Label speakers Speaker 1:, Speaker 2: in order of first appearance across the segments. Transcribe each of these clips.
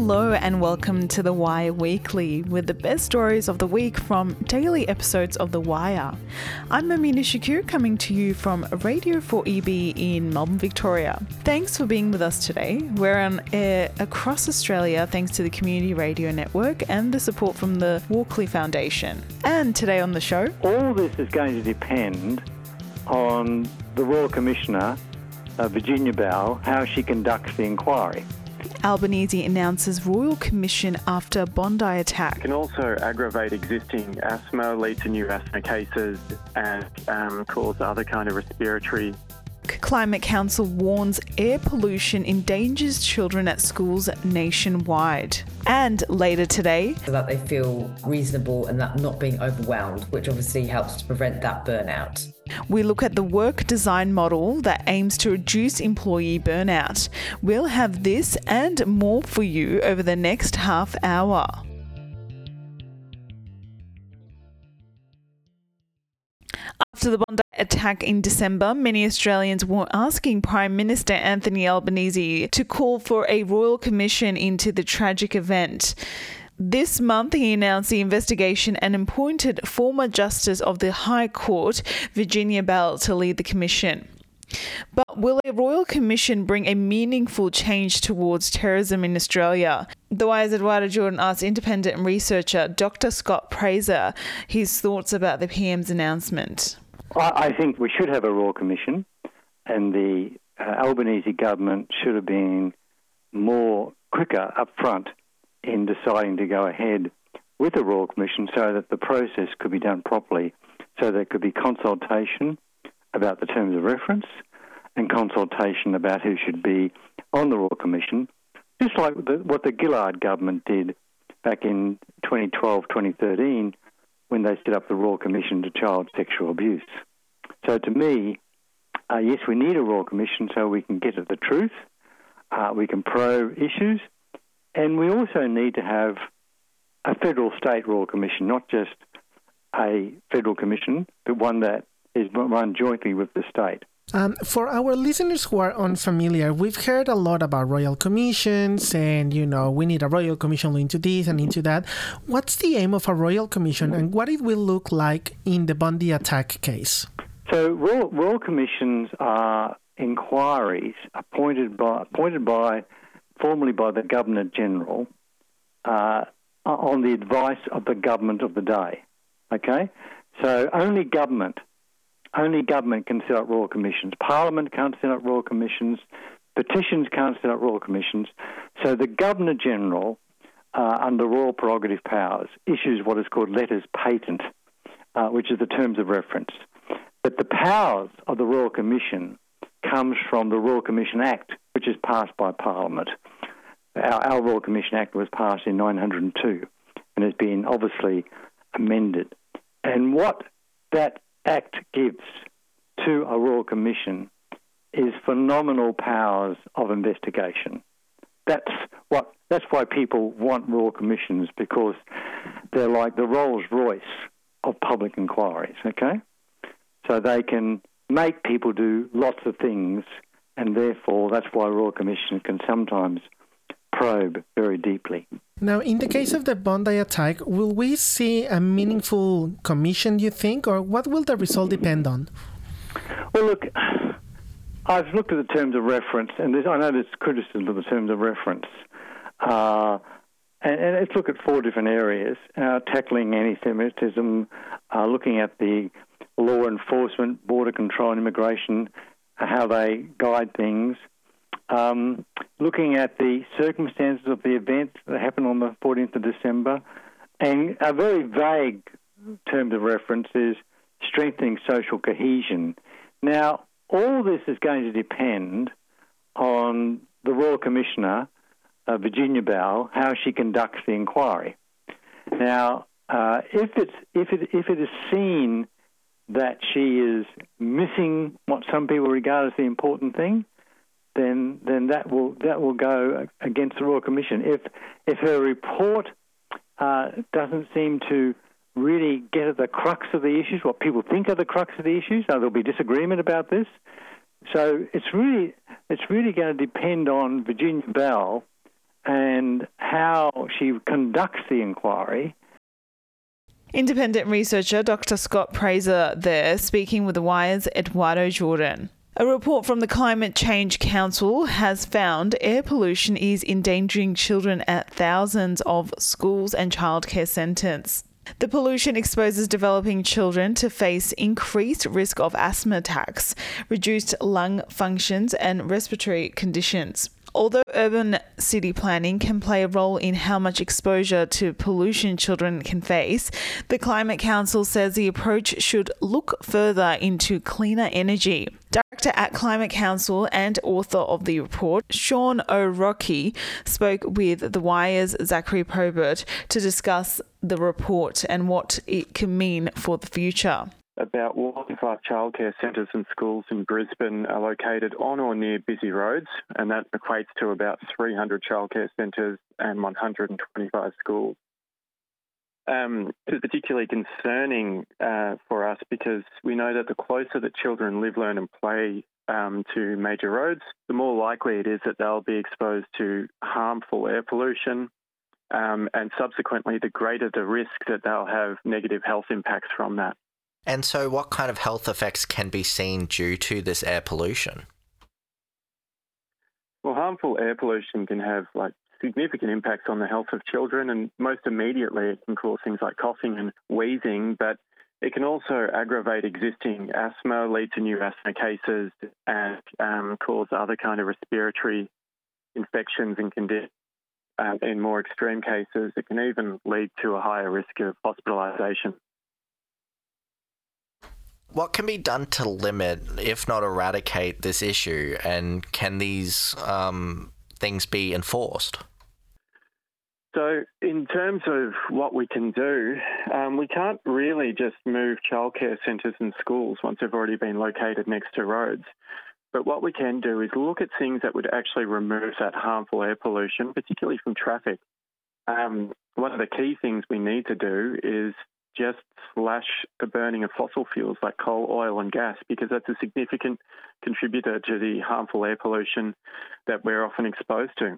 Speaker 1: Hello and welcome to The Wire Weekly with the best stories of the week from daily episodes of The Wire. I'm Amina Shakur coming to you from Radio 4EB in Melbourne, Victoria. Thanks for being with us today. We're on air across Australia thanks to the Community Radio Network and the support from the Walkley Foundation. And today on the show...
Speaker 2: All this is going to depend on the Royal Commissioner, Virginia Bell, how she conducts the inquiry.
Speaker 1: Albanese announces Royal Commission after Bondi attack.
Speaker 3: It can also aggravate existing asthma, lead to new asthma cases and cause other kind of respiratory.
Speaker 1: Climate Council warns air pollution endangers children at schools nationwide. And later today...
Speaker 4: so that they feel reasonable and that not being overwhelmed, which obviously helps to prevent that burnout.
Speaker 1: We look at the work design model that aims to reduce employee burnout. We'll have this and more for you over the next half hour. After the Bondi attack in December, many Australians were asking Prime Minister Anthony Albanese to call for a royal commission into the tragic event. This month, he announced the investigation and appointed former Justice of the High Court, Virginia Bell, to lead the commission. But will a royal commission bring a meaningful change towards terrorism in Australia? The Wire's Eduardo Jordan asked independent researcher Dr. Scott Praiser his thoughts about the PM's announcement.
Speaker 2: I think we should have a royal commission, and the Albanese government should have been quicker up front in deciding to go ahead with a royal commission so that the process could be done properly, so there could be consultation about the terms of reference and consultation about who should be on the royal commission, just like what the Gillard government did back in 2012-2013 when they set up the Royal Commission to Child Sexual Abuse. So to me, yes, we need a Royal Commission so we can get at the truth, we can probe issues, and we also need to have a federal-state Royal Commission, not just a federal commission, but one that is run jointly with the state.
Speaker 5: For our listeners who are unfamiliar, we've heard a lot about royal commissions and, we need a royal commission into this and into that. What's the aim of a royal commission and what it will look like in the Bondi attack case?
Speaker 2: So royal commissions are inquiries appointed formally by the Governor-General on the advice of the government of the day. Okay? So only government can set up royal commissions. Parliament can't set up royal commissions. Petitions can't set up royal commissions. So the Governor-General, under royal prerogative powers, issues what is called letters patent, which is the terms of reference. But the powers of the Royal Commission comes from the Royal Commission Act, which is passed by Parliament. Our Royal Commission Act was passed in 1902 and has been obviously amended. And what that Act gives to a Royal Commission is phenomenal powers of investigation. That's why people want Royal Commissions, because they're like the Rolls-Royce of public inquiries, okay? So they can make people do lots of things, and therefore that's why Royal Commission can sometimes probe very deeply.
Speaker 5: Now, in the case of the Bondi attack, will we see a meaningful commission, you think, or what will the result depend on?
Speaker 2: Well, look, I've looked at the terms of reference, and I know there's criticism of the terms of reference. And let's look at 4 different areas: tackling anti-Semitism, looking at the law enforcement, border control and immigration, how they guide things, looking at the circumstances of the event that happened on the 14th of December, and a very vague term of reference is strengthening social cohesion. Now, all this is going to depend on the Royal Commissioner, Virginia Bell, how she conducts the inquiry. Now, if it is seen that she is missing what some people regard as the important thing, then that will go against the Royal Commission. If her report doesn't seem to really get at the crux of the issues, what people think are the crux of the issues, there'll be disagreement about this. So it's really going to depend on Virginia Bell and how she conducts the inquiry.
Speaker 1: Independent researcher Dr. Scott Praiser there, speaking with The Wire's Eduardo Jordan. A report from the Climate Change Council has found air pollution is endangering children at thousands of schools and childcare centres. The pollution exposes developing children to face increased risk of asthma attacks, reduced lung functions and respiratory conditions. Although urban city planning can play a role in how much exposure to pollution children can face, the Climate Council says the approach should look further into cleaner energy. Director at Climate Council and author of the report, Sean O'Rourke, spoke with The Wire's Zachary Probert to discuss the report and what it can mean for the future.
Speaker 3: About 1 in 5 childcare centres and schools in Brisbane are located on or near busy roads, and that equates to about 300 childcare centres and 125 schools. It's particularly concerning for us because we know that the closer that children live, learn and play to major roads, the more likely it is that they'll be exposed to harmful air pollution, and subsequently the greater the risk that they'll have negative health impacts from that.
Speaker 6: And so what kind of health effects can be seen due to this air pollution?
Speaker 3: Well, harmful air pollution can have significant impacts on the health of children, and most immediately it can cause things like coughing and wheezing, but it can also aggravate existing asthma, lead to new asthma cases, and cause other kind of respiratory infections and conditions. In more extreme cases, it can even lead to a higher risk of hospitalisation.
Speaker 6: What can be done to limit, if not eradicate, this issue, and can these things be enforced?
Speaker 3: So in terms of what we can do, we can't really just move childcare centres and schools once they've already been located next to roads. But what we can do is look at things that would actually remove that harmful air pollution, particularly from traffic. One of the key things we need to do is just slash the burning of fossil fuels like coal, oil and gas, because that's a significant contributor to the harmful air pollution that we're often exposed to.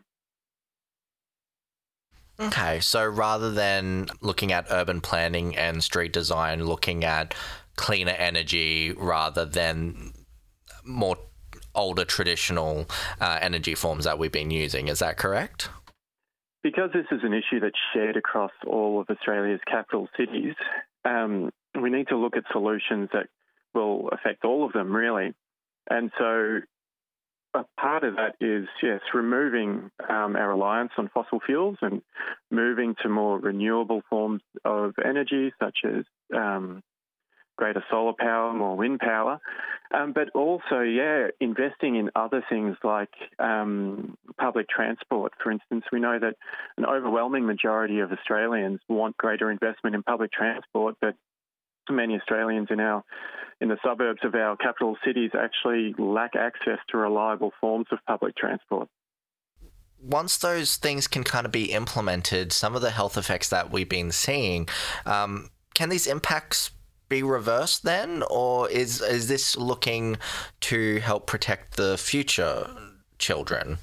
Speaker 6: Okay, so rather than looking at urban planning and street design, looking at cleaner energy rather than more older traditional energy forms that we've been using, is that correct?
Speaker 3: Because this is an issue that's shared across all of Australia's capital cities, we need to look at solutions that will affect all of them, really. And so a part of that is, yes, removing our reliance on fossil fuels and moving to more renewable forms of energy, such as greater solar power, more wind power, but also, investing in other things like public transport. For instance, we know that an overwhelming majority of Australians want greater investment in public transport, but many Australians in the suburbs of our capital cities actually lack access to reliable forms of public transport.
Speaker 6: Once those things can kind of be implemented, some of the health effects that we've been seeing, can these impacts be reversed then, or is this looking to help protect the future children?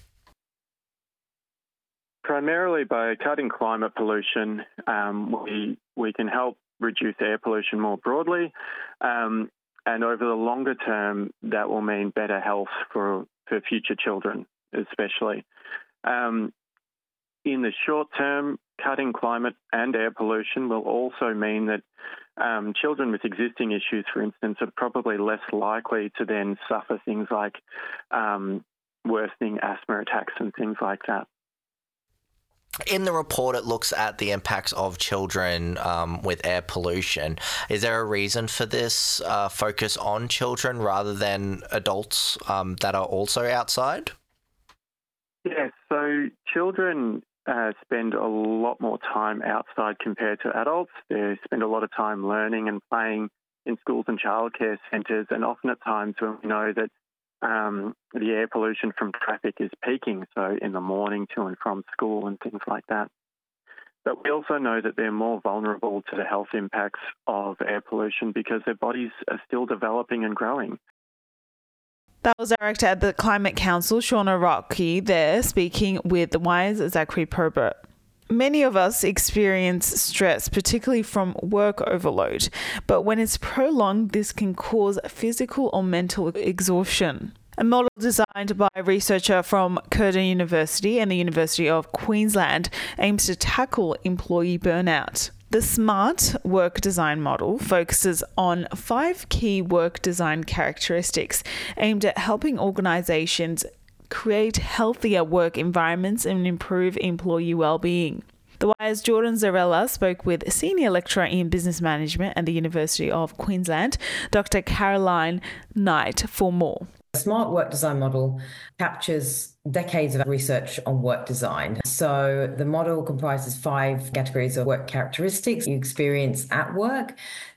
Speaker 3: Primarily by cutting climate pollution, we can help reduce air pollution more broadly, and over the longer term, that will mean better health for future children, especially. In the short term, cutting climate and air pollution will also mean that children with existing issues, for instance, are probably less likely to then suffer things like worsening asthma attacks and things like that.
Speaker 6: In the report, it looks at the impacts of children with air pollution. Is there a reason for this focus on children rather than adults that are also outside?
Speaker 3: Yes, so children spend a lot more time outside compared to adults. They spend a lot of time learning and playing in schools and childcare centres, and often at times when we know that the air pollution from traffic is peaking, so in the morning to and from school and things like that. But we also know that they're more vulnerable to the health impacts of air pollution because their bodies are still developing and growing.
Speaker 1: That was director at the Climate Council, Shauna Rocky, there speaking with the Wire's Zachary Probert. Many of us experience stress, particularly from work overload, but when it's prolonged, this can cause physical or mental exhaustion. A model designed by a researcher from Curtin University and the University of Queensland aims to tackle employee burnout. The SMART work design model focuses on 5 key work design characteristics aimed at helping organisations create healthier work environments and improve employee well-being. The Wire's Jordan Zarella spoke with a senior lecturer in business management at the University of Queensland, Dr. Caroline Knight, for more.
Speaker 4: The SMART work design model captures decades of research on work design. So the model comprises 5 categories of work characteristics you experience at work.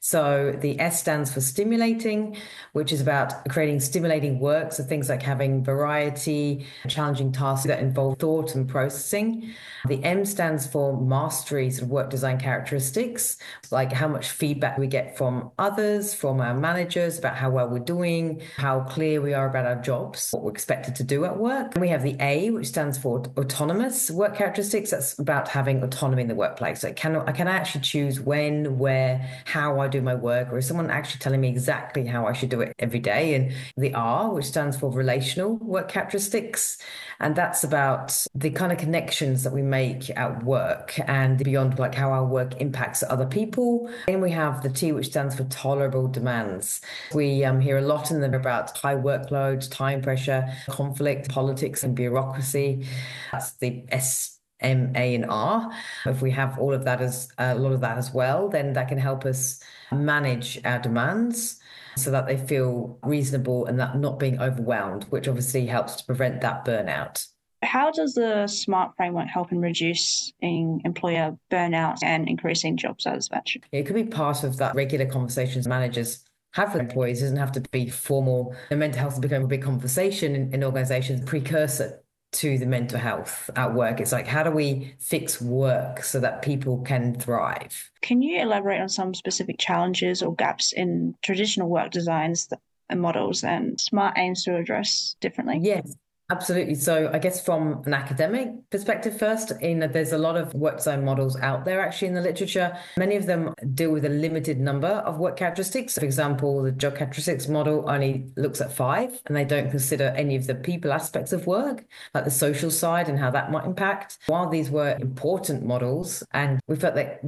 Speaker 4: So the S stands for stimulating, which is about creating stimulating work. So things like having variety, challenging tasks that involve thought and processing. The M stands for mastery, sort of work design characteristics, like how much feedback we get from others, from our managers about how well we're doing, how clear we are about our jobs, what we're expected to do at work. And we have the A, which stands for autonomous work characteristics. That's about having autonomy in the workplace. I can actually choose when, where, how I do my work, or is someone actually telling me exactly how I should do it every day? And the R, which stands for relational work characteristics. And that's about the kind of connections that we make at work and beyond, like how our work impacts other people. And we have the T, which stands for tolerable demands. We hear a lot in them about high workloads, time pressure, conflict, politics and bureaucracy. That's the S, M, A, and R. If we have all of that as a lot of that as well, then that can help us manage our demands so that they feel reasonable and that not being overwhelmed, which obviously helps to prevent that burnout.
Speaker 7: How does the SMART framework help in reducing employer burnout and increasing job satisfaction?
Speaker 4: It could be part of that regular conversations managers have with employees. It doesn't have to be formal. The mental health has become a big conversation in organizations, precursor to the mental health at work. It's like, how do we fix work so that people can thrive?
Speaker 7: Can you elaborate on some specific challenges or gaps in traditional work designs and models and SMART aims to address differently?
Speaker 4: Yes. Absolutely. So I guess from an academic perspective first, there's a lot of work design models out there actually in the literature. Many of them deal with a limited number of work characteristics. For example, the job characteristics model only looks at 5 and they don't consider any of the people aspects of work, like the social side and how that might impact. While these were important models, and we felt that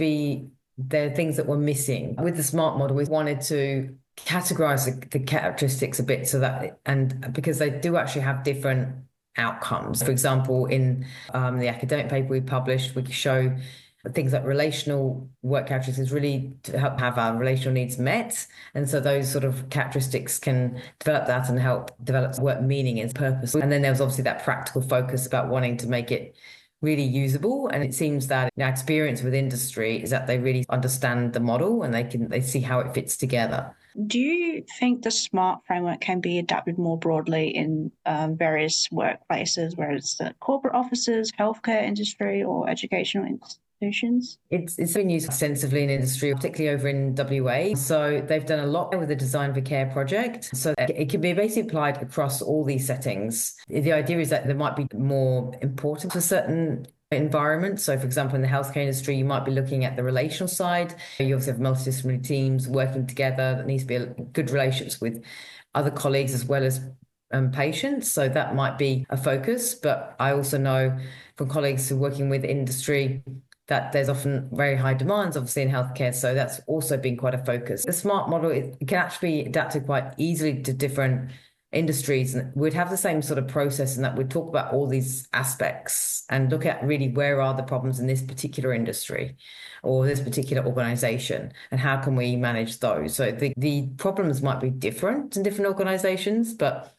Speaker 4: there are things that were missing. With the SMART model, we wanted to categorize the characteristics a bit and because they do actually have different outcomes. For example, in the academic paper we published, we show things like relational work characteristics really to help have our relational needs met. And so those sort of characteristics can develop that and help develop work meaning and purpose. And then there was obviously that practical focus about wanting to make it really usable. And it seems that our experience with industry is that they really understand the model and they see how it fits together.
Speaker 7: Do you think the SMART framework can be adapted more broadly in various workplaces, whether it's the corporate offices, healthcare industry, or educational institutions?
Speaker 4: It's been used extensively in industry, particularly over in WA. So they've done a lot with the Design for Care project. So it can be basically applied across all these settings. The idea is that there might be more important for certain environment. So, for example, in the healthcare industry, you might be looking at the relational side. You also have multidisciplinary teams working together. There needs to be good relationships with other colleagues as well as patients. So that might be a focus. But I also know from colleagues who are working with industry that there's often very high demands, obviously, in healthcare. So that's also been quite a focus. The SMART model, it can actually be adapted quite easily to different industries, and we'd have the same sort of process in that we'd talk about all these aspects and look at really where are the problems in this particular industry or this particular organization and how can we manage those. So the problems might be different in different organizations, but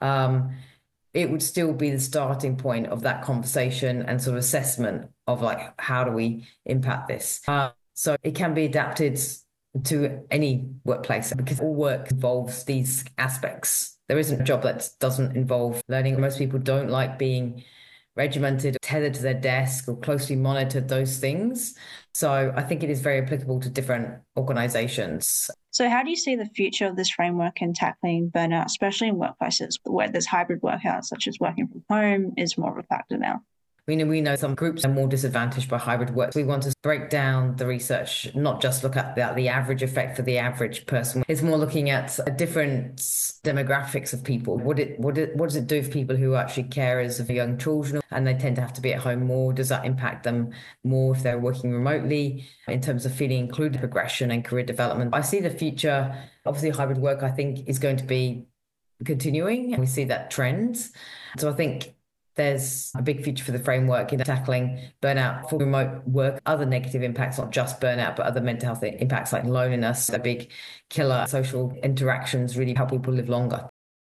Speaker 4: it would still be the starting point of that conversation and sort of assessment of like, how do we impact this? So it can be adapted to any workplace because all work involves these aspects. There isn't a job that doesn't involve learning. Most people don't like being regimented, tethered to their desk or closely monitored, those things. So I think it is very applicable to different organizations.
Speaker 7: So how do you see the future of this framework in tackling burnout, especially in workplaces where there's hybrid work hours, such as working from home is more of a factor now?
Speaker 4: We know some groups are more disadvantaged by hybrid work. We want to break down the research, not just look at the average effect for the average person. It's more looking at different demographics of people. What does it do for people who are actually carers of young children and they tend to have to be at home more? Does that impact them more if they're working remotely in terms of feeling included, progression and career development? I see the future, obviously hybrid work, I think is going to be continuing. We see that trend. So I think there's a big future for the framework in tackling burnout for remote work, other negative impacts, not just burnout, but other mental health impacts like loneliness, a big killer. Social interactions really help people live longer.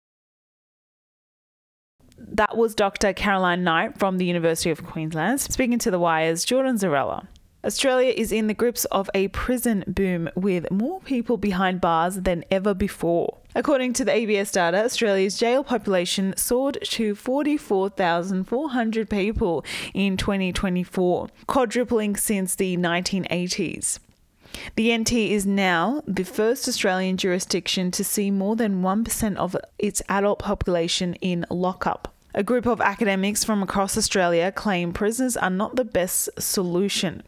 Speaker 1: That was Dr. Caroline Knight from the University of Queensland, speaking to The Wire's Jordan Zarella. Australia is in the grips of a prison boom with more people behind bars than ever before. According to the ABS data, Australia's jail population soared to 44,400 people in 2024, quadrupling since the 1980s. The NT is now the first Australian jurisdiction to see more than 1% of its adult population in lockup. A group of academics from across Australia claim prisons are not the best solution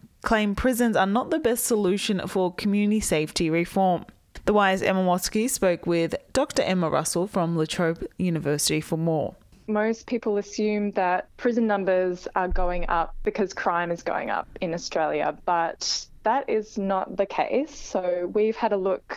Speaker 1: for community safety reform. The Wire's Emma Watsky spoke with Dr. Emma Russell from La Trobe University for more.
Speaker 8: Most people assume that prison numbers are going up because crime is going up in Australia, but that is not the case. So we've had a look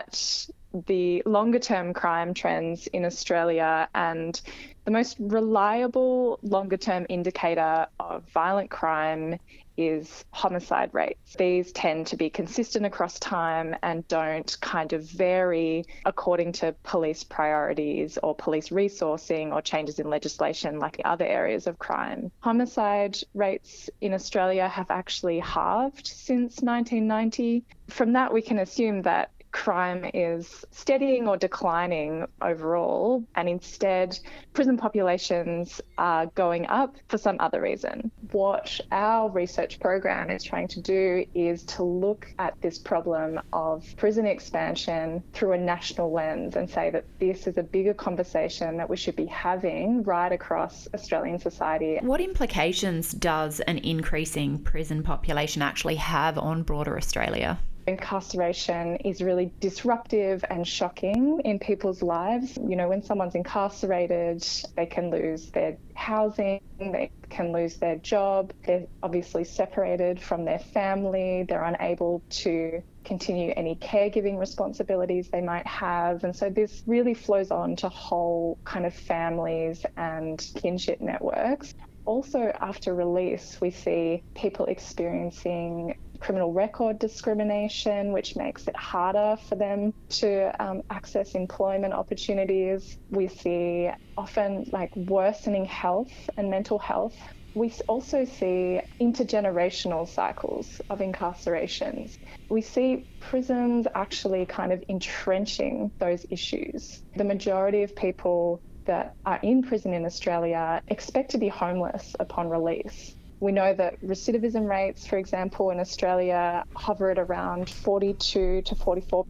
Speaker 8: at the longer term crime trends in Australia, and the most reliable longer term indicator of violent crime is homicide rates. These tend to be consistent across time and don't kind of vary according to police priorities or police resourcing or changes in legislation like the other areas of crime. Homicide rates in Australia have actually halved since 1990. From that, we can assume that crime is steadying or declining overall, and instead prison populations are going up for some other reason. What our research program is trying to do is to look at this problem of prison expansion through a national lens and say that this is a bigger conversation that we should be having right across Australian society.
Speaker 9: What implications does an increasing prison population actually have on broader Australia?
Speaker 8: Incarceration is really disruptive and shocking in people's lives. You know, when someone's incarcerated, they can lose their housing, they can lose their job, they're obviously separated from their family, they're unable to continue any caregiving responsibilities they might have. And so this really flows on to whole kind of families and kinship networks. Also, after release, we see people experiencing criminal record discrimination, which makes it harder for them to access employment opportunities. We see often worsening health and mental health. We also see intergenerational cycles of incarcerations. We see prisons actually kind of entrenching those issues. The majority of people that are in prison in Australia expect to be homeless upon release. We know that recidivism rates, for example, in Australia hover at around 42 to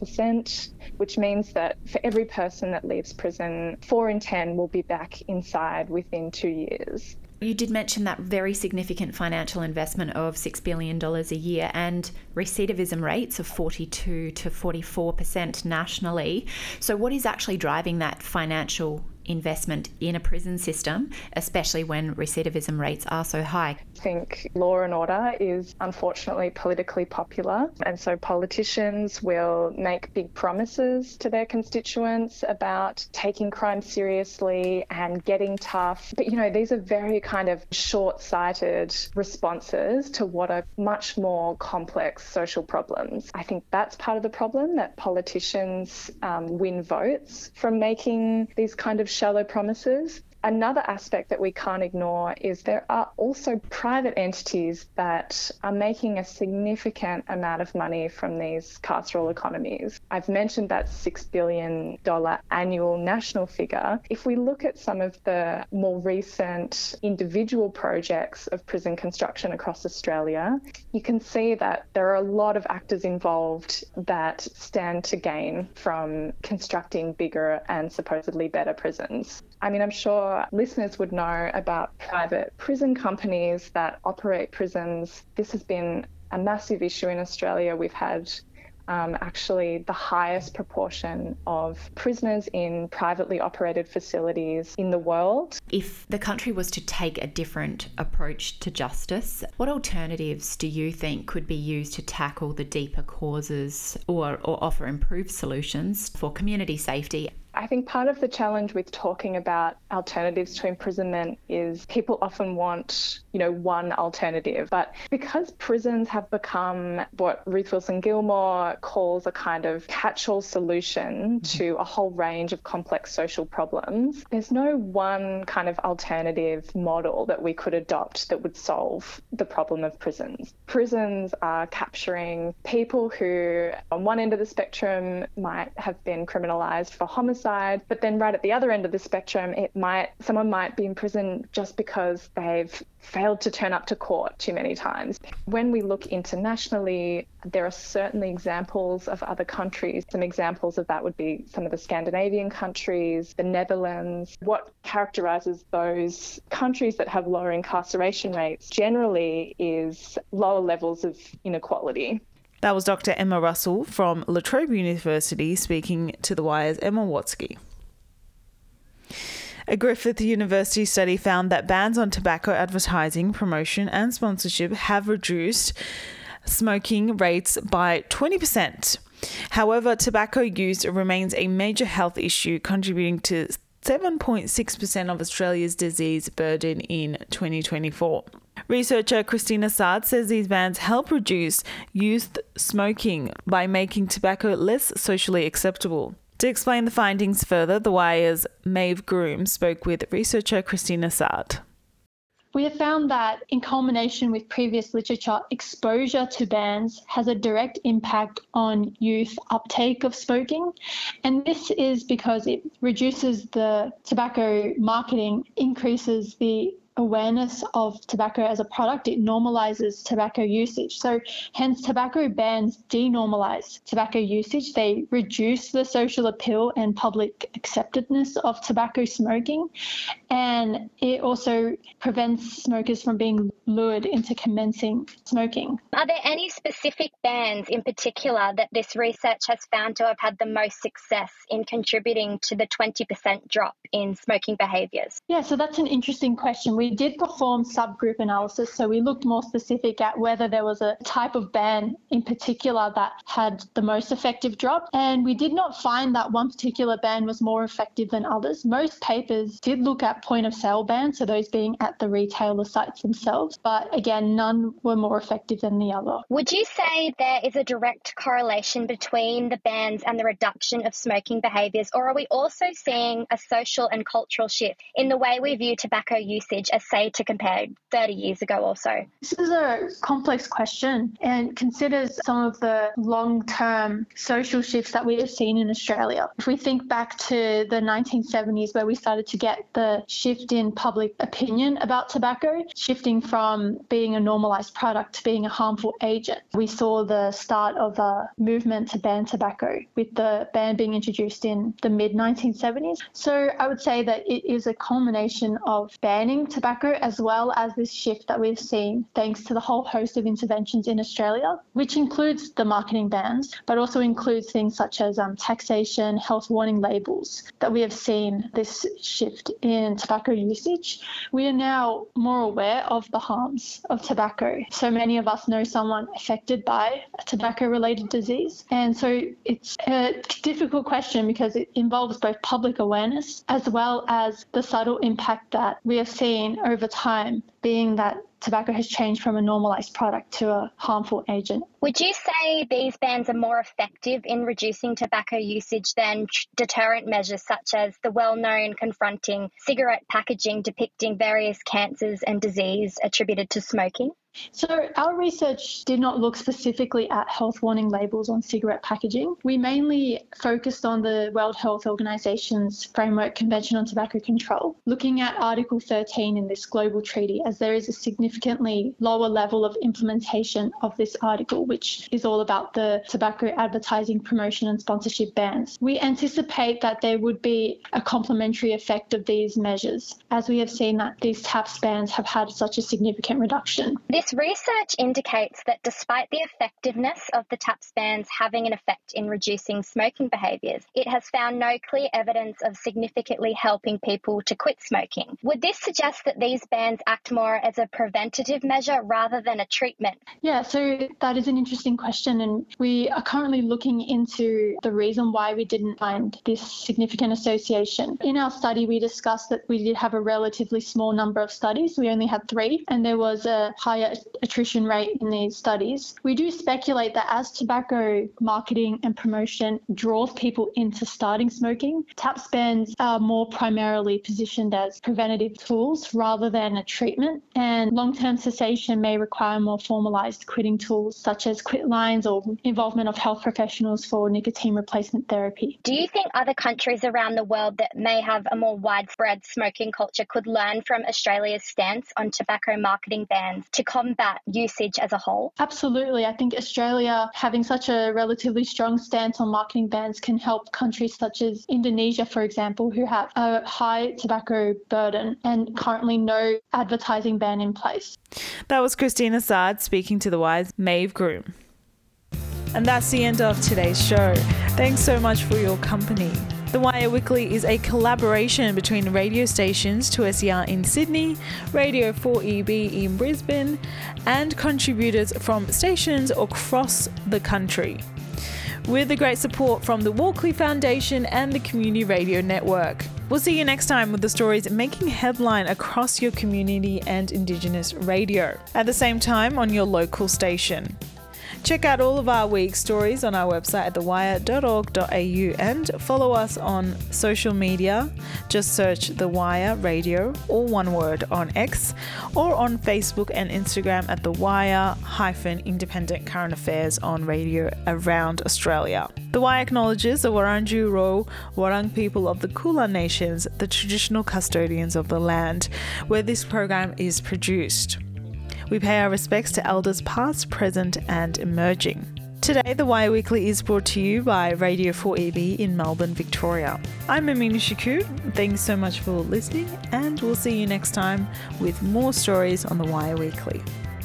Speaker 8: 44%, which means that for every person that leaves prison, 4 in 10 will be back inside within 2 years.
Speaker 9: You did mention that very significant financial investment of $6 billion a year and recidivism rates of 42 to 44% nationally. So what is actually driving that financial investment in a prison system, especially when recidivism rates are so high?
Speaker 8: I think law and order is unfortunately politically popular, and so politicians will make big promises to their constituents about taking crime seriously and getting tough. But these are very kind of short-sighted responses to what are much more complex social problems. I think that's part of the problem, that politicians win votes from making these kind of shallow promises. Another aspect that we can't ignore is there are also private entities that are making a significant amount of money from these carceral economies. I've mentioned that $6 billion annual national figure. If we look at some of the more recent individual projects of prison construction across Australia, you can see that there are a lot of actors involved that stand to gain from constructing bigger and supposedly better prisons. I mean, I'm sure listeners would know about private prison companies that operate prisons. This has been a massive issue in Australia. We've had actually the highest proportion of prisoners in privately operated facilities in the world.
Speaker 9: If the country was to take a different approach to justice, what alternatives do you think could be used to tackle the deeper causes or offer improved solutions for community safety?
Speaker 8: I think part of the challenge with talking about alternatives to imprisonment is people often want, one alternative. But because prisons have become what Ruth Wilson Gilmore calls a kind of catch-all solution to a whole range of complex social problems, there's no one kind of alternative model that we could adopt that would solve the problem of prisons. Prisons are capturing people who, on one end of the spectrum, might have been criminalised for homicide, but then right at the other end of the spectrum, someone might be in prison just because they've failed to turn up to court too many times. When we look internationally, there are certainly examples of other countries. Some examples of that would be some of the Scandinavian countries, the Netherlands. What characterises those countries that have lower incarceration rates generally is lower levels of inequality.
Speaker 1: That was Dr. Emma Russell from La Trobe University speaking to The Wire's Emma Watsky. A Griffith University study found that bans on tobacco advertising, promotion and sponsorship have reduced smoking rates by 20%. However, tobacco use remains a major health issue, contributing to 7.6% of Australia's disease burden in 2024. Researcher Christina Sard says these bans help reduce youth smoking by making tobacco less socially acceptable. To explain the findings further, The Wire's Maeve Groom spoke with researcher Christina Sard.
Speaker 10: We have found that in culmination with previous literature, exposure to bans has a direct impact on youth uptake of smoking. And this is because it reduces the tobacco marketing, increases the awareness of tobacco as a product. It normalizes tobacco usage. So hence tobacco bans denormalize tobacco usage. They reduce the social appeal and public acceptedness of tobacco smoking. And it also prevents smokers from being lured into commencing smoking.
Speaker 11: Are there any specific bans in particular that this research has found to have had the most success in contributing to the 20% drop in smoking behaviours?
Speaker 10: Yeah, so that's an interesting question. We did perform subgroup analysis, so we looked more specific at whether there was a type of ban in particular that had the most effective drop, and we did not find that one particular ban was more effective than others. Most papers did look at point of sale bans, so those being at the retailer sites themselves, but again, none were more effective than the other.
Speaker 11: Would you say there is a direct correlation between the bans and the reduction of smoking behaviours, or are we also seeing a social and cultural shift in the way we view tobacco usage as, say, to compare 30 years ago or so?
Speaker 10: This is a complex question and considers some of the long-term social shifts that we have seen in Australia. If we think back to the 1970s, where we started to get the shift in public opinion about tobacco, shifting from being a normalised product to being a harmful agent, we saw the start of a movement to ban tobacco, with the ban being introduced in the mid-1970s. So I would say that it is a culmination of banning tobacco as well as this shift that we've seen thanks to the whole host of interventions in Australia, which includes the marketing bans, but also includes things such as taxation, health warning labels, that we have seen this shift in tobacco usage. We are now more aware of the harms of tobacco. So many of us know someone affected by a tobacco-related disease. And so it's a difficult question because it involves both public awareness as well as the subtle impact that we have seen over time, being that tobacco has changed from a normalised product to a harmful agent.
Speaker 11: Would you say these bans are more effective in reducing tobacco usage than deterrent measures such as the well-known confronting cigarette packaging depicting various cancers and disease attributed to smoking?
Speaker 10: So our research did not look specifically at health warning labels on cigarette packaging. We mainly focused on the World Health Organization's Framework Convention on Tobacco Control, looking at Article 13 in this global treaty, as there is a significantly lower level of implementation of this article, which is all about the tobacco advertising, promotion and sponsorship bans. We anticipate that there would be a complementary effect of these measures, as we have seen that these TAPS bans have had such a significant reduction.
Speaker 11: This research indicates that despite the effectiveness of the TAPS bans having an effect in reducing smoking behaviours, it has found no clear evidence of significantly helping people to quit smoking. Would this suggest that these bans act more as a preventative measure rather than a treatment?
Speaker 10: Yeah, so that is an interesting question, and we are currently looking into the reason why we didn't find this significant association. In our study, we discussed that we did have a relatively small number of studies. We only had 3, and there was a higher attrition rate in these studies. We do speculate that as tobacco marketing and promotion draws people into starting smoking, TAPS bans are more primarily positioned as preventative tools rather than a treatment, and long-term cessation may require more formalised quitting tools such as quit lines or involvement of health professionals for nicotine replacement therapy.
Speaker 11: Do you think other countries around the world that may have a more widespread smoking culture could learn from Australia's stance on tobacco marketing bans to combat usage as a whole?
Speaker 10: Absolutely. I think Australia having such a relatively strong stance on marketing bans can help countries such as Indonesia, for example, who have a high tobacco burden and currently no advertising ban in place.
Speaker 1: That was Christina Saad speaking to The Wire's Maeve Groom. And that's the end of today's show. Thanks so much for your company. The Wire Weekly is a collaboration between radio stations 2SER in Sydney, Radio 4EB in Brisbane, and contributors from stations across the country, with the great support from the Walkley Foundation and the Community Radio Network. We'll see you next time with the stories making headline across your community and Indigenous radio, at the same time on your local station. Check out all of our week's stories on our website at thewire.org.au and follow us on social media. Just search The Wire Radio, all one word, on X, or on Facebook and Instagram at The Wire-Independent Current Affairs on radio around Australia. The Wire acknowledges the Wurundjeri Wurrung people of the Kulin Nations, the traditional custodians of the land where this program is produced. We pay our respects to elders past, present and emerging. Today, The Wire Weekly is brought to you by Radio 4EB in Melbourne, Victoria. I'm Amina Shakur. Thanks so much for listening, and we'll see you next time with more stories on The Wire Weekly.